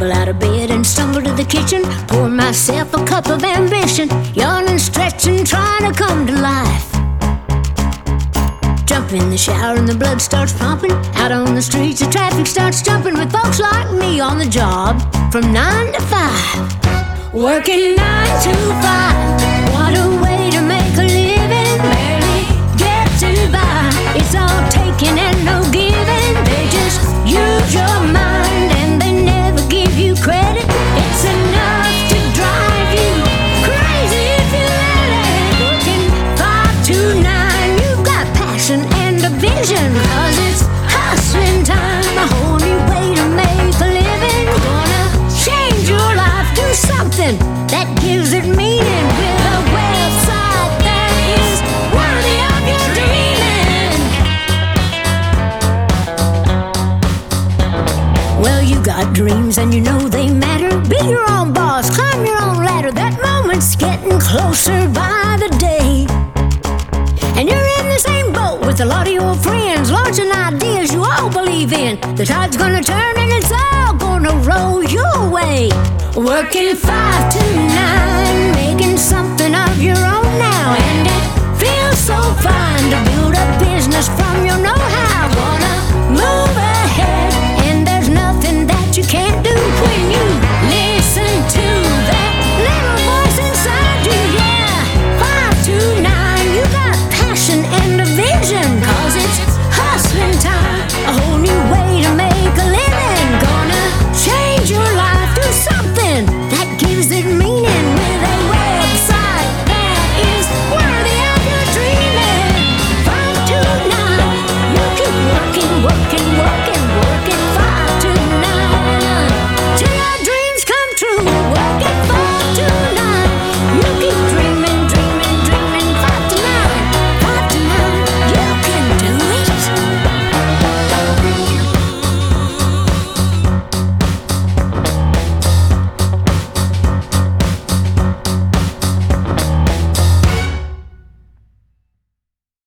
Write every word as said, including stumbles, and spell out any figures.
tumble out of bed and stumble to the kitchen, pour myself a cup of ambition, yawning, stretching, trying to come to life. Jump in the shower and the blood starts pumping. Out on the streets the traffic starts jumping, with folks like me on the job from nine to five. Working nine to five, what a way to make a living. Barely get to by, it's all taking and no giving. They just use your mind and they never give you credit. It's enough to drive you crazy if you let it. Working five to nine, you've got passion and a vision, cause it's hustling time, a whole new way to make a living. Gonna change your life, do something that gives it meaning, with a website that is worthy of your dreaming. Well, you got dreams and you know they matter. Be your own boss, climb your own ladder. That moment's getting closer by the day, and you're in the same boat with a lot of your friends, launching ideas you all believe in. The tide's gonna turn and it's all gonna roll your way. Working five to nine, making something of your own